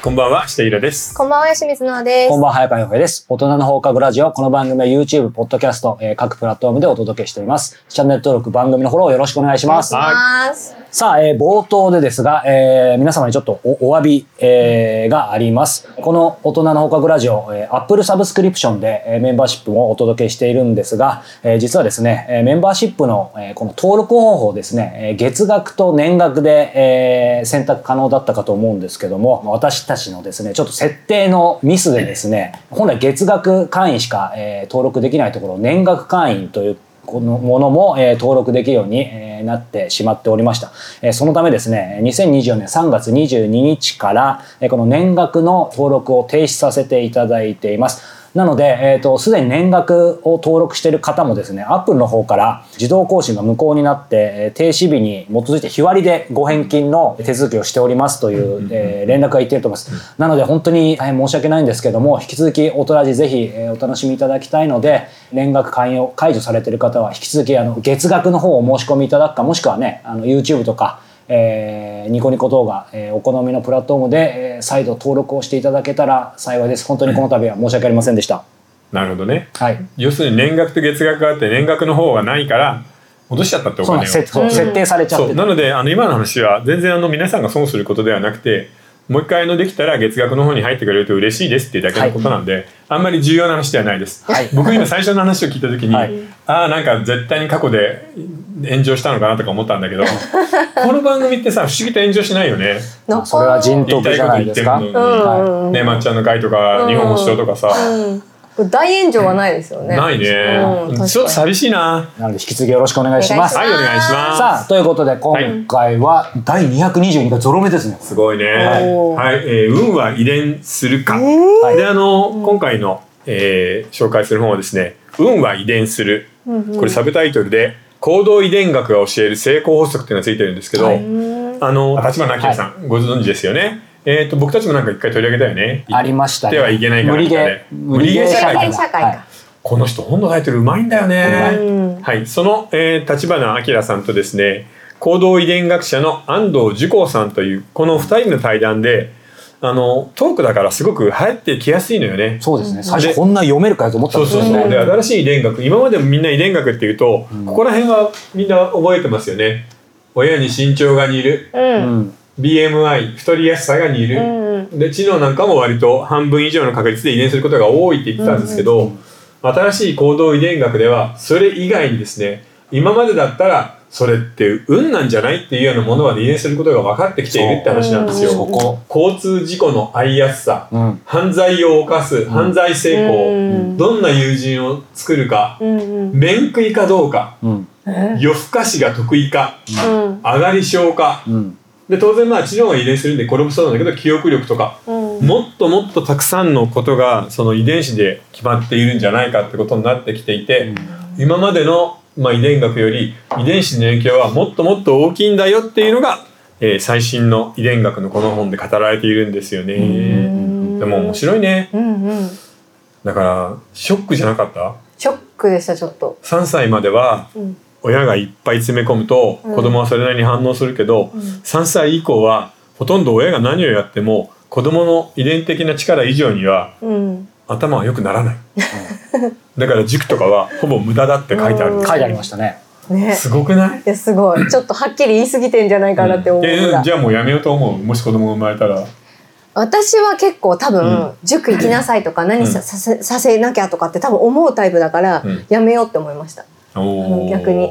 こんばんは、下平です。 こんばんは、吉水奈です。 こんばんは、早川洋平です。大人の放課後ラジオ。この番組は YouTube、ポッドキャスト、各プラットフォームでお届けしております。チャンネル登録、番組のフォローよろしくお願いします。さあ、冒頭でですが、皆様にちょっとお詫び、があります。この大人の放課後ラジオ、Apple サブスクリプションで、メンバーシップをお届けしているんですが、実はですね、メンバーシップの、この登録方法ですね、月額と年額で、選択可能だったかと思うんですけども、私たちのですね、ちょっと設定のミスでですね、本来月額会員しか、登録できないところを年額会員というこのものも、登録できるように、なってしまっておりました。そのためですね、2024年3月22日から、この年額の登録を停止させていただいています。なので、すでに年額を登録している方もですね、Apple の方から自動更新が無効になって、停止日に基づいて日割りでご返金の手続きをしておりますという、連絡がいっていると思います。なので本当に大変申し訳ないんですけども、引き続きオトラジぜひ、お楽しみいただきたいので、年額会員を解除されている方は引き続き月額の方をお申し込みいただくか、もしくはね、YouTube とか、ニコニコ動画、お好みのプラットフォームで、再度登録をしていただけたら幸いです。本当にこの度は申し訳ありませんでした。 なるほどね。 はい。 要するに年額と月額があって、年額の方がないから戻しちゃったってお金を。 設定されちゃって。 なので今の話は全然皆さんが損することではなくて、もう一回できたら月額の方に入ってくれると嬉しいですっていうだけのことなんで、はい、あんまり重要な話ではないです。はい、僕今最初の話を聞いた時に、はい、なんか絶対に過去で炎上したのかなとか思ったんだけどこの番組ってさ、不思議と炎上しないよね。 それは人徳じゃないですか。 ね、まっちゃんの会とか、日本保守党とかさ、 大炎上はないですよね。 ないね。ちょっと寂しいな。 なので引き続きよろしくお願いします。 はい、お願いします。 さあ、ということで今回は第222回ゾロ目ですね。 すごいね。はい、運は遺伝するか。で、今回の紹介する本はですね、運は遺伝する。これサブタイトルで行動遺伝学が教える成功法則っていうのがついてるんですけど、立花明さんご存知ですよね。僕たちもなんか一回取り上げたよね。 ありましたね。 ではいけないから無理ゲー社会か。 この人本のタイトルうまいんだよね。はい、その立花明さんとですね、行動遺伝学者の安藤寿光さんというこの2人の対談で、トークだからすごく流行ってきやすいのよね。 そうですね。最初こんな読めるかと思ったんですよね。 そうで、新しい遺伝学、今までもみんな遺伝学っていうと、ここら辺はみんな覚えてますよね。親に身長が似る。BMI 太りやすさが似る、で知能なんかも割と半分以上の確率で遺伝することが多いって言ってたんですけど、新しい行動遺伝学ではそれ以外にですね、今までだったらそれって運なんじゃないっていうようなものまで遺伝することが分かってきているって話なんですよ。交通事故の遭いやすさ、犯罪を犯す、犯罪成功、どんな友人を作るか、面食いかどうか、夜更かしが得意か、上がり症か、で当然知能が遺伝するんでこれもそうなんだけど、記憶力とか、もっともっとたくさんのことがその遺伝子で決まっているんじゃないかってことになってきていて、今までの、遺伝学より遺伝子の影響はもっともっと大きいんだよっていうのが、最新の遺伝学のこの本で語られているんですよね。でも面白いね。だからショックじゃなかった？ ショックでした。ちょっと 3歳までは、親がいっぱい詰め込むと子供はそれなりに反応するけど、3歳以降はほとんど親が何をやっても子供の遺伝的な力以上には、頭は良くならない、だから塾とかはほぼ無駄だって書いてある。 書いてありましたね。 すごくない？ いやすごい。ちょっとはっきり言い過ぎてんじゃないかなって思うぐらい。 じゃあもうやめようと思う？もし子供が生まれたら。 私は結構多分、塾行きなさいとか何させなきゃとかって多分思うタイプだから、やめようって思いました。逆に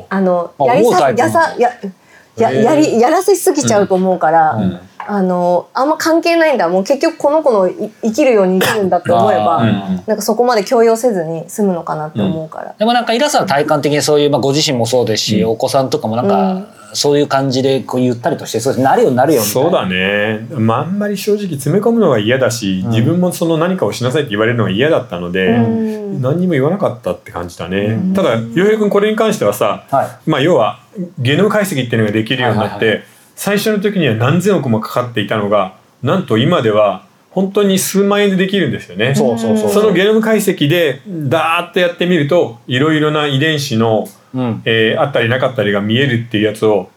やらせすぎちゃうと思うから、あんま関係ないんだ、もう結局この子の生きるように生きるんだって思えば、なんかそこまで強要せずに済むのかなって思うから、 でもなんかイラさんは体感的にそういう、ご自身もそうですし、お子さんとかもなんか、そういう感じでこうゆったりとしてそうです、なるよみたいな。 そうだね。あんまり正直詰め込むのが嫌だし、自分もその何かをしなさいって言われるのが嫌だったので、何にも言わなかったって感じだね。ただ洋平君これに関してはさ、要はゲノム解析っていうのができるようになって、最初の時には何千億もかかっていたのが、なんと今では本当に数万円でできるんですよね。そのゲノム解析でダーッとやってみると、いろいろな遺伝子のあったりなかったりが見えるっていうやつを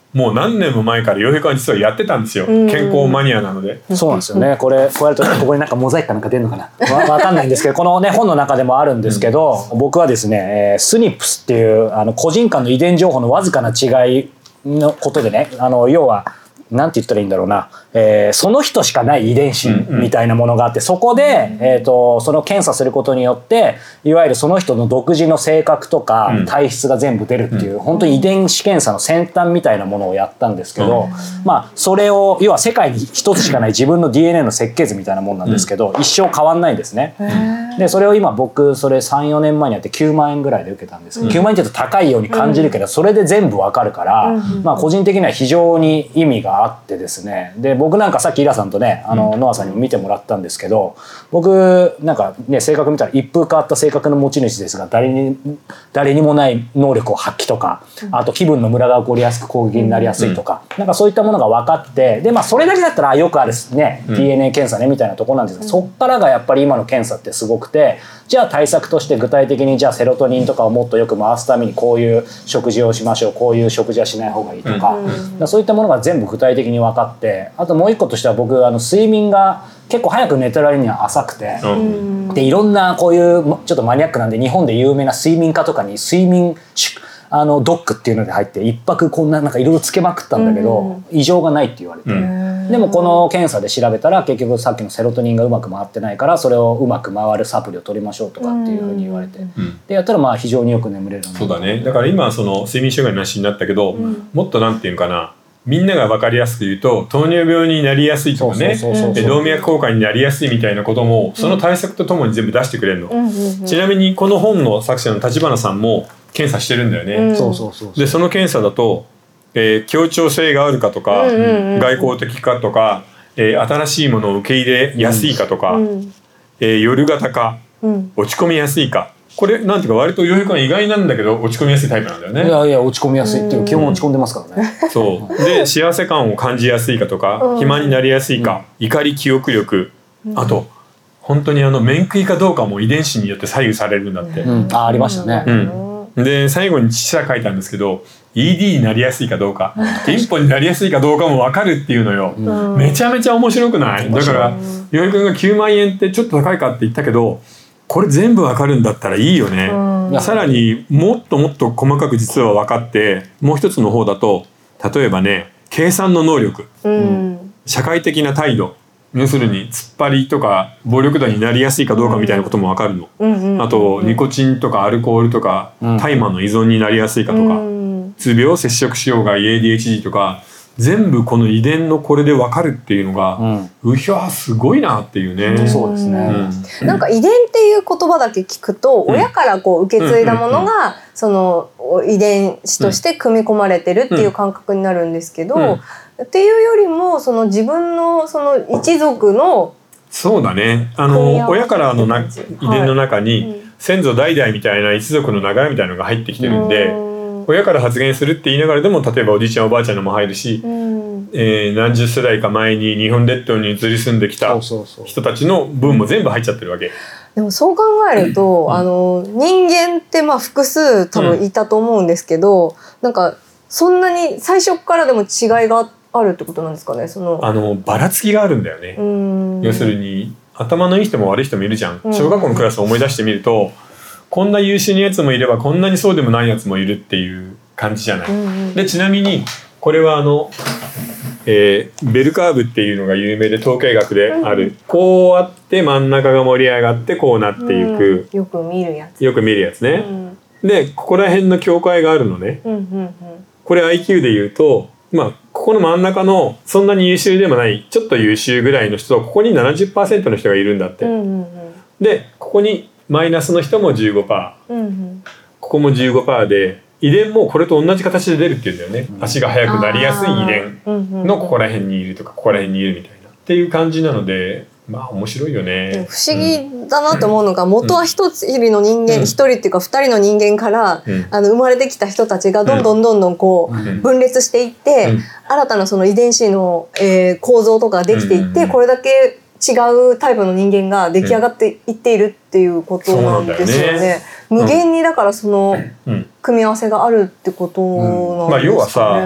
もう何年も前から洋平君は実はやってたんですよ、健康マニアなので。 そうなんですよね。これこうやるとここになんかモザイクかなんか出るのかなわかんないんですけど、このね本の中でもあるんですけど、僕はですね、スニップスっていう個人間の遺伝情報のわずかな違いのことでね、要はなんて言ったらいいんだろうな、その人しかない遺伝子みたいなものがあって、そこで、その検査することによっていわゆるその人の独自の性格とか体質が全部出るっていう、本当に遺伝子検査の先端みたいなものをやったんですけど、まあそれを要は世界に一つしかない自分の DNA の設計図みたいなもんなんですけど、一生変わんないんですね。でそれを今僕それ 3,4 年前にやって9万円ぐらいで受けたんですけど、9万円って言うと高いように感じるけど、それで全部わかるから、まあ個人的には非常に意味があってですね。で僕なんかさっきイラさんとねノアさんにも見てもらったんですけど、僕なんかね性格見たら一風変わった性格の持ち主ですが、誰にもない能力を発揮とか、あと気分のムラが起こりやすく攻撃になりやすいとか、なんかそういったものが分かって、でまあそれだけだったらよくあるね DNA 検査ねみたいなところなんですが、そっからがやっぱり今の検査ってすごくて、じゃあ対策として具体的にじゃあセロトニンとかをもっとよく回すためにこういう食事をしましょう、こういう食事はしない方がいいとか、そういったものが全部具体的に分かって、あともう一個としては僕睡眠が結構早く寝てる割には浅くて、でいろんなこういうちょっとマニアックなんで日本で有名な睡眠家とかに睡眠ドックっていうので入って一泊こんなんかいろいろつけまくったんだけど、異常がないって言われて、でもこの検査で調べたら結局さっきのセロトニンがうまく回ってないから、それをうまく回るサプリを取りましょうとかっていうふうに言われて、でやったらまあ非常によく眠れる。 そうだね。だから今その睡眠障害の話になったけど、もっとなんていうかな、みんなが分かりやすく言うと糖尿病になりやすいとかね、動脈硬化になりやすいみたいなこともその対策とともに全部出してくれるの。ちなみにこの本の作者の立花さんも検査してるんだよね。でその検査だと、協調性があるかとか、外交的かとか、新しいものを受け入れやすいかとか、夜型か、落ち込みやすいか。これなんていうか割と洋平君は意外なんだけど落ち込みやすいタイプなんだよね。 いやいや落ち込みやすいっていう、基本落ち込んでますからね。 そうで幸せ感を感じやすいかとか、肥満になりやすいか、怒り記憶力、あと本当に面食いかどうかも遺伝子によって左右されるんだって。 ありましたね。 で最後に記者書いたんですけど ED になりやすいかどうかピンポになりやすいかどうかも分かるっていうのよ。めちゃめちゃ面白くない？だから洋平君が9万円ってちょっと高いかって言ったけど、これ全部わかるんだったらいいよね。さらにもっともっと細かく実は分かって、もう一つの方だと例えばね計算の能力、社会的な態度、要するに突っ張りとか暴力団になりやすいかどうかみたいなことも分かるの。あとニコチンとかアルコールとか大麻の依存になりやすいかとか、うつ病、摂食障害、ADHD とか全部この遺伝のこれで分かるっていうのが、うひゃすごいなっていうね。 そうですね。 なんか遺伝っていう言葉だけ聞くと、親からこう受け継いだものがその遺伝子として組み込まれてるっていう感覚になるんですけど、っていうよりもその自分のその一族のそうだね。親からの遺伝の中に先祖代々みたいな一族の流れみたいなのが入ってきてるんで、親から発言するって言いながらでも例えばおじいちゃんおばあちゃんのも入るし、何十世代か前に日本列島に移り住んできた人たちの分も全部入っちゃってるわけ。 でもそう考えると、人間ってまあ複数多分いたと思うんですけど、なんかそんなに最初からでも違いがあるってことなんですかね。 ばらつきがあるんだよね。要するに頭のいい人も悪い人もいるじゃん。小学校のクラスを思い出してみると、こんな優秀なやつもいればこんなにそうでもないやつもいるっていう感じじゃない。でちなみにこれはベルカーブっていうのが有名で統計学である、こうあって真ん中が盛り上がってこうなっていく、 よく見るやつね。でここら辺の境界があるのね。これ IQ で言うとここの真ん中のそんなに優秀でもないちょっと優秀ぐらいの人とここに 70% の人がいるんだって。でここにマイナスの人も 15%、ここも 15% で遺伝もこれと同じ形で出るっていうんだよね。足が速くなりやすい遺伝のここら辺にいるとかここら辺にいるみたいなっていう感じなので、面白いよね。 不思議だなと思うのが、元は一人の人間、一人っていうか二人の人間から生まれてきた人たちがどんどんこう分裂していって、新たなその遺伝子の構造とかができていって、これだけ違うタイプの人間が出来上がっていっているっていうことなんですよね。無限にだからその組み合わせがあるってことなんですかね。 要はさ、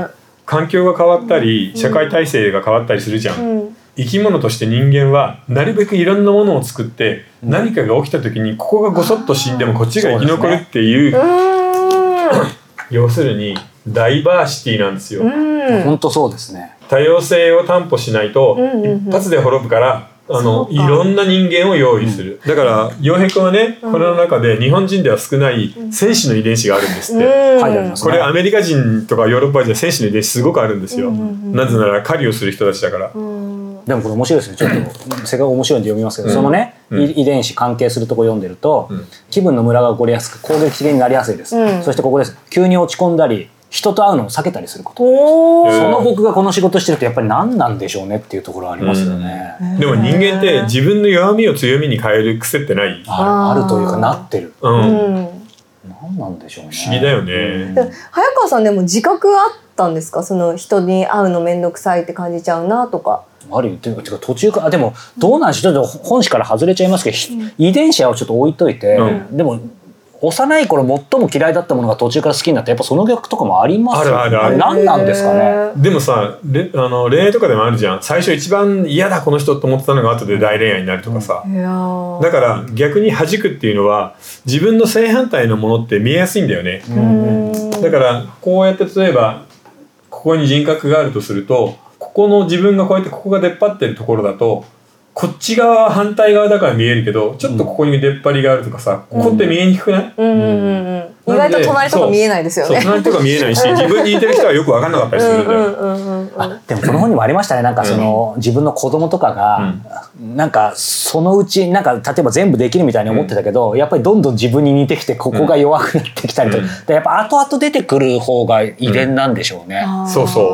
環境が変わったり社会体制が変わったりするじゃん。生き物として人間はなるべくいろんなものを作って何かが起きた時にここがごそっと死んでもこっちが生き残るっていう、要するにダイバーシティなんですよ。 本当そうですね。 多様性を担保しないと一発で滅ぶからいろんな人間を用意する。だから陽平君はね、これの中で日本人では少ない戦士の遺伝子があるんですって。これアメリカ人とかヨーロッパ人は戦士の遺伝子すごくあるんですよ。なぜなら狩りをする人たちだから。 でもこれ面白いですね。ちょっとせっかく面白いんで読みますけど、そのね、遺伝子関係するとこ読んでると、気分のムラが起こりやすく攻撃的になりやすいです。そしてここです。急に落ち込んだり人と会うのを避けたりすること。その僕がこの仕事してるとやっぱり何なんでしょうねっていうところありますよね。 でも人間って自分の弱みを強みに変える癖ってない？ あるというかなってる。何なんでしょうね。 不思議だよね。 早川さんでも自覚あったんですか？その人に会うのめんどくさいって感じちゃうなとか。 あるよっていうか途中からでもどうなんでしょう。ちょっと本誌から外れちゃいますけど、遺伝子はちょっと置いといて、でも幼い頃最も嫌いだったものが途中から好きになってやっぱその逆とかもありますよね。何なんですかね。 でもさ恋愛とかでもあるじゃん。最初一番嫌だこの人と思ってたのが後で大恋愛になるとかさ。だから逆に弾くっていうのは自分の正反対のものって見えやすいんだよね。だからこうやって例えばここに人格があるとすると、ここの自分がこうやってここが出っ張ってるところだとこっち側は反対側だから見えるけどちょっとここに出っ張りがあるとかさ、ここって見えにくくない？ 意外と隣とか見えないですよね。 隣とか見えないし自分に似てる人はよく分かんなかったりするんだよ。 でもこの本にもありましたね。なんかその自分の子供とかがなんかそのうちなんか例えば全部できるみたいに思ってたけど、やっぱりどんどん自分に似てきてここが弱くなってきたりとか、やっぱ後々出てくる方が遺伝なんでしょうね。 そうそう。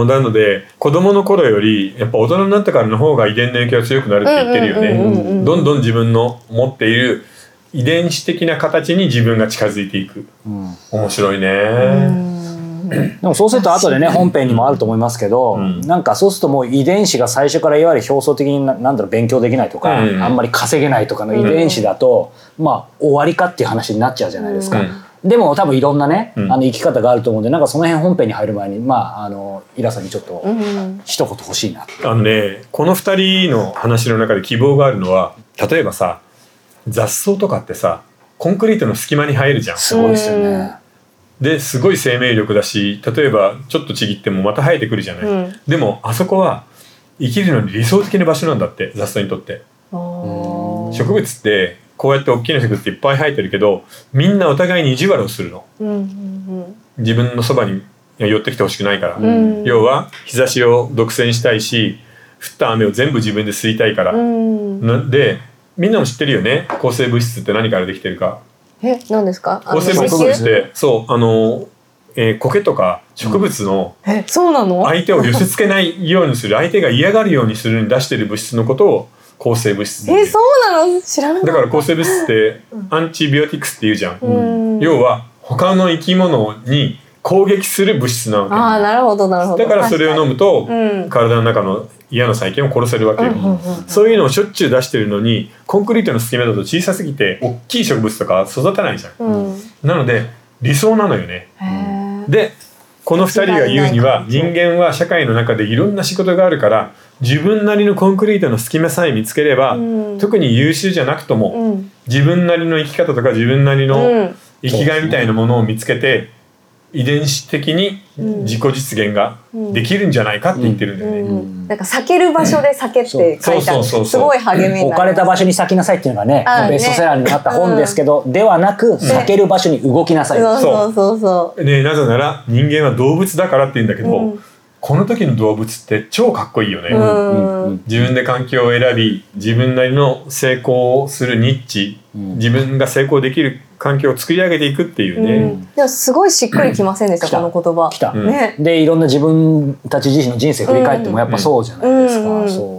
なので子供の頃よりやっぱ大人になってからの方が遺伝の影響が強くなるって言ってるよね。どんどん自分の持っている遺伝子的な形に自分が近づいていく。面白いね。 でもそうすると後でね本編にもあると思いますけど、なんかそうするともう遺伝子が最初からいわゆる表層的になんだろう勉強できないとか、あんまり稼げないとかの遺伝子だと、まあ終わりかっていう話になっちゃうじゃないですか。でも多分いろんなね生き方があると思うんで、なんかその辺本編に入る前にイラさんにちょっと一言欲しいな。 この2人の話の中で希望があるのは、例えばさ雑草とかってさコンクリートの隙間に生えるじゃん。 すごいですよね。 ですごい生命力だし、例えばちょっとちぎってもまた生えてくるじゃない。でもあそこは生きるのに理想的な場所なんだって、雑草にとって。植物ってこうやって大きな植物っていっぱい生えてるけど、みんなお互いに意地悪をするの。自分のそばに寄ってきてほしくないから。要は日差しを独占したいし、降った雨を全部自分で吸いたいから。でみんなも知ってるよね、抗生物質って何からできてるか。 何ですか？ 抗生物質ってそう苔とか植物の相手を寄せ付けないようにする、相手が嫌がるようにするに出してる物質のことを抗生物質。 そうなの？知らなかった。 だから抗生物質ってアンチビオティクスって言うじゃん。要は他の生き物に攻撃する物質なわけ。 なるほどなるほど。 だからそれを飲むと体の中の嫌な細菌を殺せるわけよ。そういうのをしょっちゅう出してるのに、コンクリートの隙間だと小さすぎて大きい植物とか育たないじゃん。なので理想なのよね。でこの2人が言うには、人間は社会の中でいろんな仕事があるから、自分なりのコンクリートの隙間さえ見つければ、特に優秀じゃなくとも、自分なりの生き方とか自分なりの生きがいみたいなものを見つけて、遺伝子的に自己実現ができるんじゃないかって言ってるんだよね。 なんか避ける場所で避けって書いてある。すごい励みになります。 置かれた場所に咲きなさいっていうのがね、ベストセラーになった本ですけど、ではなく避ける場所に動きなさい。 そうね、なぜなら人間は動物だからって言うんだけど、この時の動物って超かっこいいよね。自分で環境を選び、自分なりの成功するニッチ、自分が成功できる環境を作り上げていくっていうね。 でもすごいしっくりきませんでした、この言葉。 でいろんな自分たち自身の人生振り返ってもやっぱそうじゃないですか。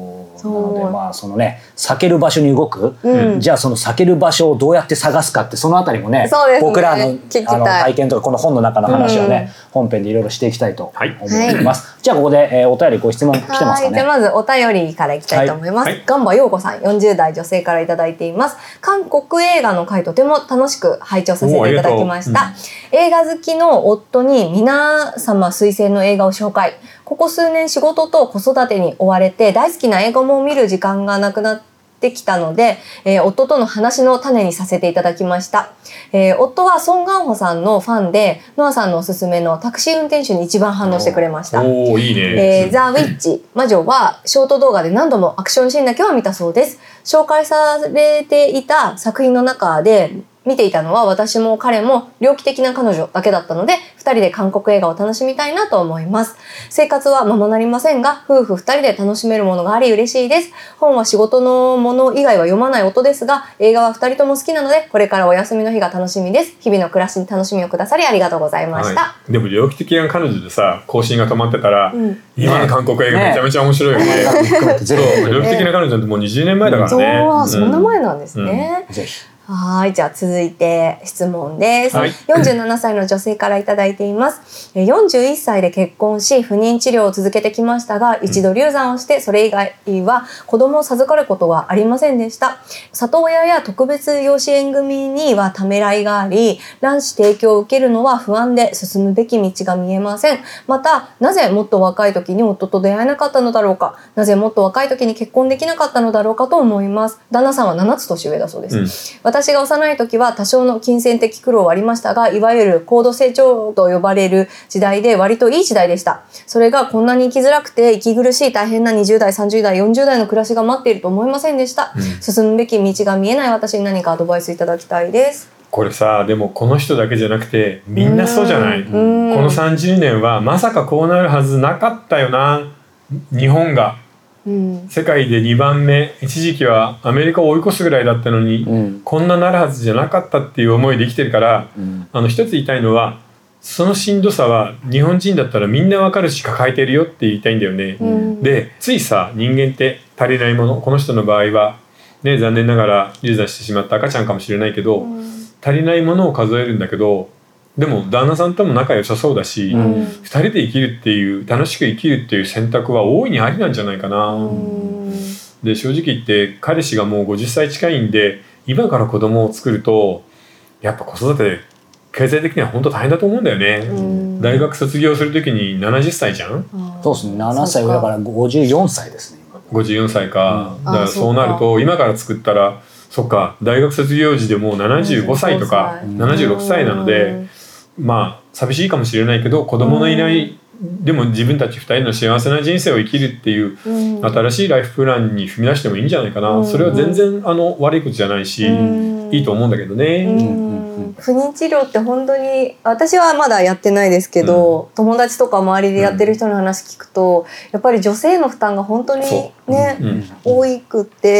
なのでまあそのね避ける場所に動く、じゃあその避ける場所をどうやって探すかってそのあたりもね僕らの体験とかこの本の中の話はね、本編でいろいろしていきたいと思います、じゃあここで、お便りご質問来てますかね。 じゃあまずお便りからいきたいと思います。ガンバ陽子さん40代女性からいただいています。韓国映画の回とても楽しく拝聴させていただきました。映画好きの夫に皆様推薦の映画を紹介。ここ数年仕事と子育てに追われて大好きな映画も見る時間がなくなってきたので、夫との話の種にさせていただきました。夫はソン・ガンホさんのファンでノアさんのおすすめのタクシー運転手に一番反応してくれました。 おいいね。 ザ・ウィッチ魔女はショート動画で何度もアクションシーンだけは見たそうです。紹介されていた作品の中で見ていたのは私も彼も猟奇的な彼女だけだったので2人で韓国映画を楽しみたいなと思います。生活はままなりませんが夫婦2人で楽しめるものがあり嬉しいです。本は仕事のもの以外は読まない夫ですが映画は2人とも好きなのでこれからお休みの日が楽しみです。日々の暮らしに楽しみをくださりありがとうございました、 でも猟奇的な彼女でさ更新が止まってたら、今の韓国映画めちゃめちゃ面白いよね。猟奇的な彼女ってもう20年前だからね。 そんな前なんですね。ぜひ。はい、じゃあ続いて質問です。47歳の女性からいただいています。41歳で結婚し不妊治療を続けてきましたが、一度流産をしてそれ以外は子供を授かることはありませんでした。里親や特別養子縁組にはためらいがあり、卵子提供を受けるのは不安で進むべき道が見えません。また、なぜもっと若い時に夫と出会えなかったのだろうか、なぜもっと若い時に結婚できなかったのだろうかと思います。旦那さんは7つ年上だそうです。私が幼い時は多少の金銭的苦労はありましたが、いわゆる高度成長と呼ばれる時代で割といい時代でした。それがこんなに生きづらくて息苦しい大変な20代、30代、40代の暮らしが待っていると思いませんでした。進むべき道が見えない私に何かアドバイスいただきたいです。 これさ、でもこの人だけじゃなくてみんなそうじゃない。この30年はまさかこうなるはずなかったよな。日本が世界で2番目、一時期はアメリカを追い越すぐらいだったのに、こんななるはずじゃなかったっていう思いで生きてるから、一つ言いたいのはそのしんどさは日本人だったらみんなわかるし抱えてるよって言いたいんだよね。でついさ、人間って足りないもの、この人の場合はね、残念ながら流産してしまった赤ちゃんかもしれないけど、足りないものを数えるんだけど、でも旦那さんとも仲良さそうだし、2人で生きるっていう、楽しく生きるっていう選択は大いにありなんじゃないかな。で正直言って彼氏がもう50歳近いんで、今から子供を作るとやっぱ子育て経済的には本当大変だと思うんだよね。大学卒業する時に70歳じゃん。 そうですね、7歳上だから54歳ですね。 54歳か、だからそうなると今から作ったら、そっか、大学卒業時でもう75歳とか76歳なので、まあ寂しいかもしれないけど子供のいない、でも自分たち2人の幸せな人生を生きるっていう新しいライフプランに踏み出してもいいんじゃないかな。それは全然悪いことじゃないし、いいと思うんだけどね。 不妊治療って本当に私はまだやってないですけど、友達とか周りでやってる人の話聞くと、やっぱり女性の負担が本当にね、多くって、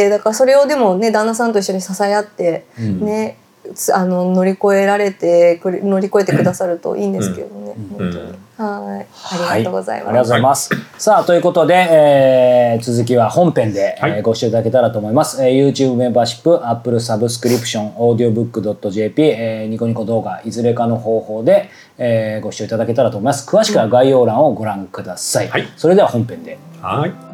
だからそれをでもね旦那さんと一緒に支え合ってね、乗り越えてくださるといいんですけどね、本当に。はい、ありがとうございます。 ありがとうございます。さあということで、続きは本編で、ご視聴いただけたらと思います。YouTube メンバーシップ、Apple サブスクリプション、audiobook.jp、ニコニコ動画いずれかの方法で、ご視聴いただけたらと思います。詳しくは概要欄をご覧ください。それでは本編で。 はい。